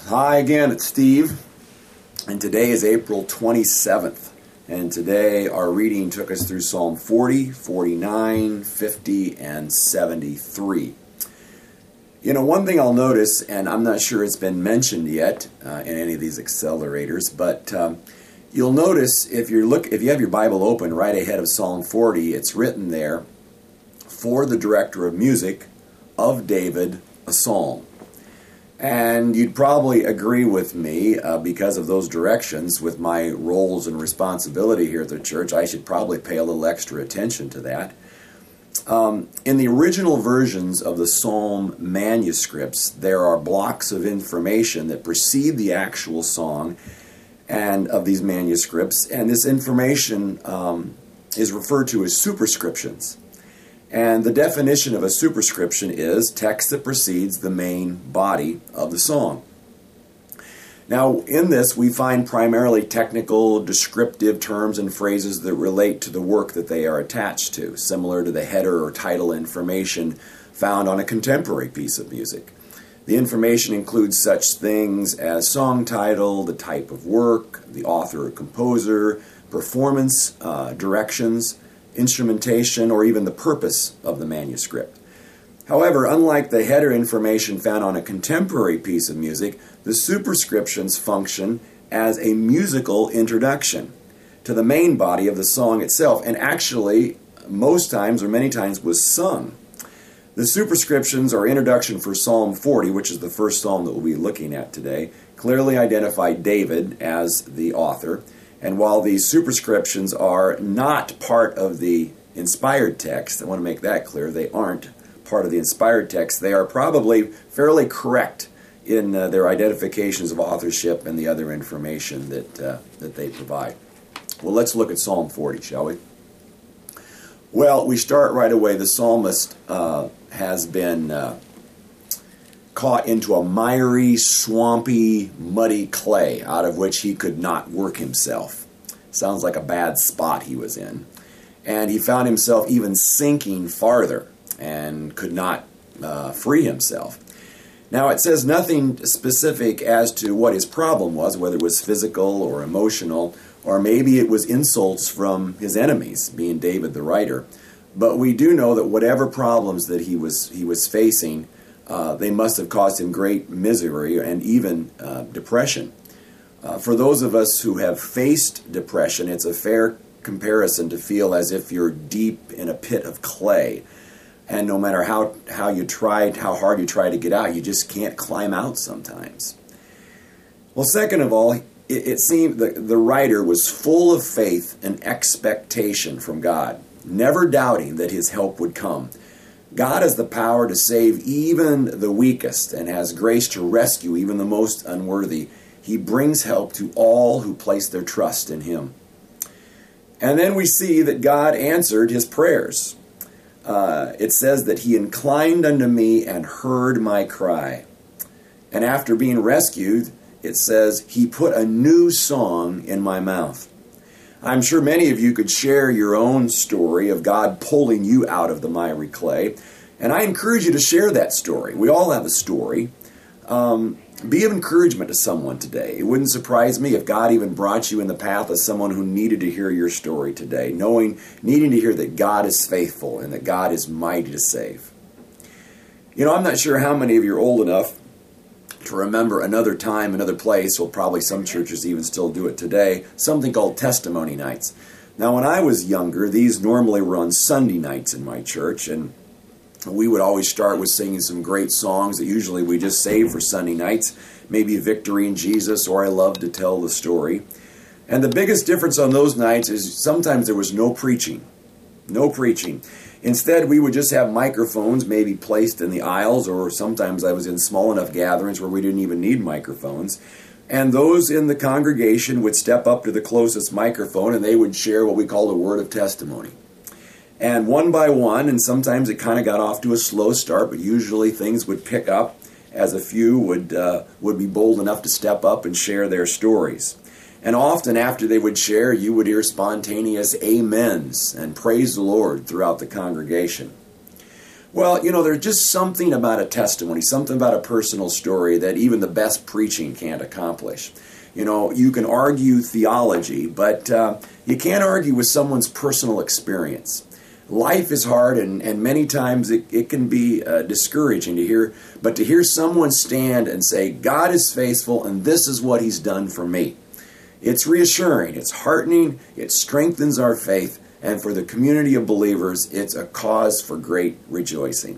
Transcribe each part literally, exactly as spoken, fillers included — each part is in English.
Hi again, it's Steve, and today is April twenty-seventh, and today our reading took us through Psalm forty, forty-nine, fifty, and seventy-three. You know, one thing I'll notice, and I'm not sure it's been mentioned yet uh, in any of these accelerators, but um, you'll notice if you look, if you have your Bible open right ahead of Psalm forty, it's written there, "For the director of music, of David, a psalm." And you'd probably agree with me, uh, because of those directions, with my roles and responsibility here at the church, I should probably pay a little extra attention to that. Um, in the original versions of the Psalm manuscripts, there are blocks of information that precede the actual song and of these manuscripts, and this information um, is referred to as superscriptions. And the definition of a superscription is text that precedes the main body of the song. Now, in this, we find primarily technical, descriptive terms and phrases that relate to the work that they are attached to, similar to the header or title information found on a contemporary piece of music. The information includes such things as song title, the type of work, the author or composer, performance, uh, directions, instrumentation, or even the purpose of the manuscript. However, unlike the header information found on a contemporary piece of music, the superscriptions function as a musical introduction to the main body of the song itself, and actually, most times or many times, was sung. The superscriptions or introduction for Psalm forty, which is the first psalm that we'll be looking at today, clearly identify David as the author. And while these superscriptions are not part of the inspired text, I want to make that clear, they aren't part of the inspired text, they are probably fairly correct in uh, their identifications of authorship and the other information that, uh, that they provide. Well, let's look at Psalm forty, shall we? Well, we start right away. The psalmist uh, has been uh, caught into a miry, swampy, muddy clay out of which he could not work himself. Sounds like a bad spot he was in. And he found himself even sinking farther and could not uh, free himself. Now, it says nothing specific as to what his problem was, whether it was physical or emotional, or maybe it was insults from his enemies, being David the writer. But we do know that whatever problems that he was he was facing, Uh, they must have caused him great misery and even uh, depression. Uh, for those of us who have faced depression, it's a fair comparison to feel as if you're deep in a pit of clay. And no matter how, how you try, how hard you try to get out, you just can't climb out sometimes. Well, second of all, it, it seemed the, the writer was full of faith and expectation from God, never doubting that his help would come. God has the power to save even the weakest and has grace to rescue even the most unworthy. He brings help to all who place their trust in him. And then we see that God answered his prayers. Uh, it says that he inclined unto me and heard my cry. And after being rescued, it says he put a new song in my mouth. I'm sure many of you could share your own story of God pulling you out of the miry clay, and I encourage you to share that story. We all have a story. Um, be of encouragement to someone today. It wouldn't surprise me if God even brought you in the path of someone who needed to hear your story today, knowing, needing to hear that God is faithful and that God is mighty to save. You know, I'm not sure how many of you are old enough to remember another time, another place, well, probably some churches even still do it today, something called testimony nights. Now, when I was younger, these normally were on Sunday nights in my church, and we would always start with singing some great songs that usually we just save for Sunday nights, maybe Victory in Jesus or I Love to Tell the Story. And the biggest difference on those nights is sometimes there was no preaching. No preaching. Instead, we would just have microphones maybe placed in the aisles, or sometimes I was in small enough gatherings where we didn't even need microphones. And those in the congregation would step up to the closest microphone and they would share what we call a word of testimony. And one by one, and sometimes it kind of got off to a slow start, but usually things would pick up as a few would uh, would be bold enough to step up and share their stories. And often after they would share, you would hear spontaneous amens and praise the Lord throughout the congregation. Well, you know, there's just something about a testimony, something about a personal story that even the best preaching can't accomplish. You know, you can argue theology, but uh, you can't argue with someone's personal experience. Life is hard, and, and many times it, it can be uh, discouraging to hear, but to hear someone stand and say, God is faithful, and this is what he's done for me. It's reassuring, it's heartening, it strengthens our faith, and for the community of believers, it's a cause for great rejoicing.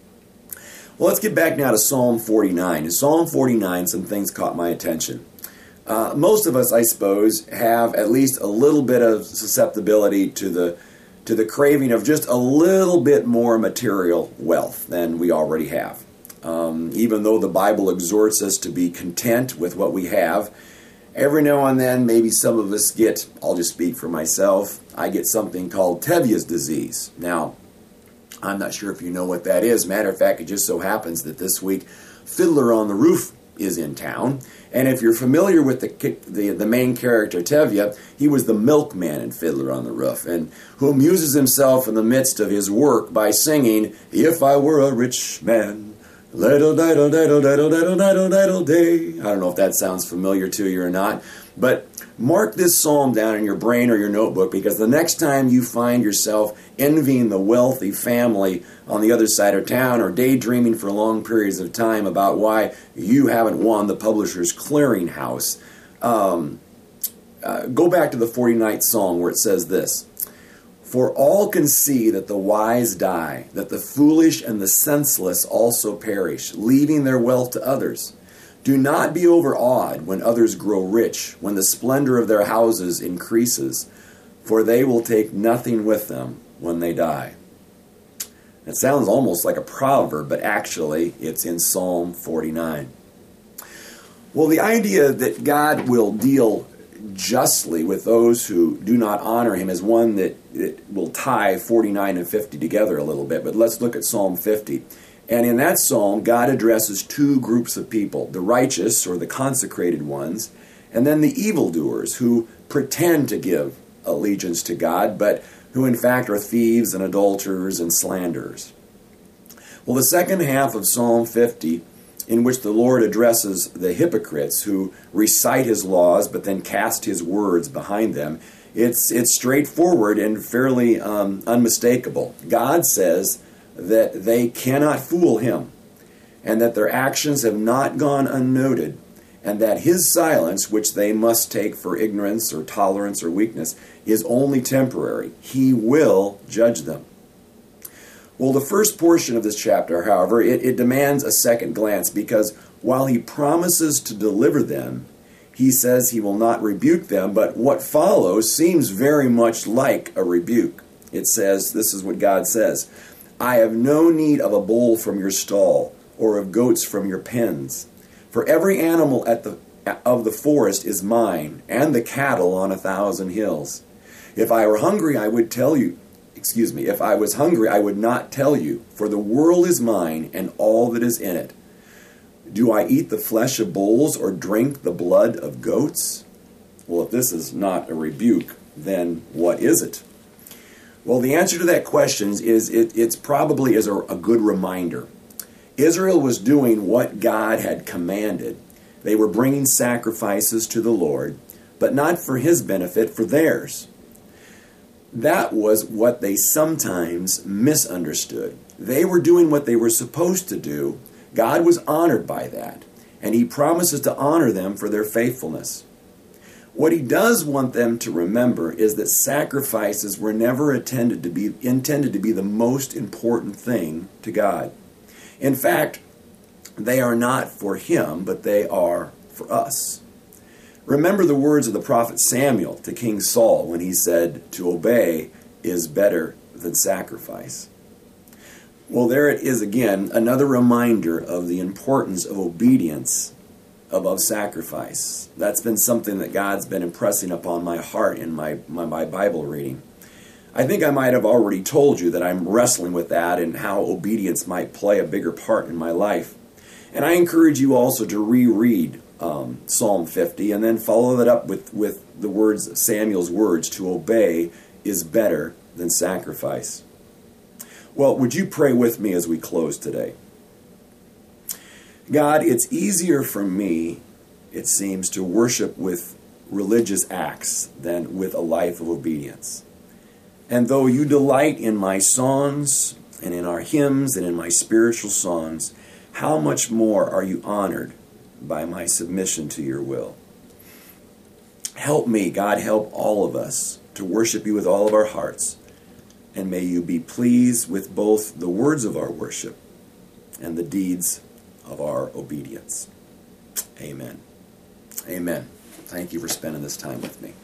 Well, let's get back now to Psalm forty-nine. In Psalm forty-nine, some things caught my attention. Uh, most of us, I suppose, have at least a little bit of susceptibility to the to the craving of just a little bit more material wealth than we already have. Um, even though the Bible exhorts us to be content with what we have, every now and then, maybe some of us get, I'll just speak for myself, I get something called Tevye's disease. Now, I'm not sure if you know what that is. Matter of fact, it just so happens that this week, Fiddler on the Roof is in town. And if you're familiar with the, the the main character, Tevye, he was the milkman in Fiddler on the Roof, and who amuses himself in the midst of his work by singing, "If I were a rich man, diddle diddle diddle diddle diddle diddle diddle day." I don't know if that sounds familiar to you or not, but mark this psalm down in your brain or your notebook, because the next time you find yourself envying the wealthy family on the other side of town, or daydreaming for long periods of time about why you haven't won the Publishers Clearinghouse, um, uh, go back to the forty-ninth Psalm where it says this: "For all can see that the wise die, that the foolish and the senseless also perish, leaving their wealth to others. Do not be overawed when others grow rich, when the splendor of their houses increases, for they will take nothing with them when they die." It sounds almost like a proverb, but actually it's in Psalm forty-nine. Well, the idea that God will deal justly with those who do not honor him is one that, that will tie forty-nine and fifty together a little bit. But let's look at Psalm fifty. And in that psalm, God addresses two groups of people: the righteous, or the consecrated ones, and then the evildoers, who pretend to give allegiance to God, but who in fact are thieves and adulterers and slanderers. Well, the second half of Psalm fifty, in which the Lord addresses the hypocrites who recite his laws but then cast his words behind them, it's it's straightforward and fairly um, unmistakable. God says that they cannot fool him, and that their actions have not gone unnoted, and that his silence, which they must take for ignorance or tolerance or weakness, is only temporary. He will judge them. Well, the first portion of this chapter, however, it, it demands a second glance, because while he promises to deliver them, he says he will not rebuke them, but what follows seems very much like a rebuke. It says, this is what God says: "I have no need of a bull from your stall, or of goats from your pens. For every animal at the of the forest is mine, and the cattle on a thousand hills. If I were hungry, I would tell you, excuse me, if I was hungry, I would not tell you, for the world is mine, and all that is in it. Do I eat the flesh of bulls, or drink the blood of goats?" Well, if this is not a rebuke, then what is it? Well, the answer to that question is it it's probably is a, a good reminder. Israel was doing what God had commanded. They were bringing sacrifices to the Lord, but not for his benefit, for theirs. That was what they sometimes misunderstood. They were doing what they were supposed to do. God was honored by that, and he promises to honor them for their faithfulness. What he does want them to remember is that sacrifices were never intended to be intended to be the most important thing to God. In fact, they are not for him, but they are for us. Remember the words of the prophet Samuel to King Saul when he said, "To obey is better than sacrifice." Well, there it is again, another reminder of the importance of obedience above sacrifice. That's been something that God's been impressing upon my heart in my, my, my Bible reading. I think I might have already told you that I'm wrestling with that and how obedience might play a bigger part in my life. And I encourage you also to reread um, Psalm fifty and then follow that up with, with the words, Samuel's words: "To obey is better than sacrifice." Well, would you pray with me as we close today? God, it's easier for me, it seems, to worship with religious acts than with a life of obedience. And though you delight in my songs and in our hymns and in my spiritual songs, how much more are you honored by my submission to your will? Help me, God, help all of us to worship you with all of our hearts. And may you be pleased with both the words of our worship and the deeds of our obedience. Amen. Amen. Thank you for spending this time with me.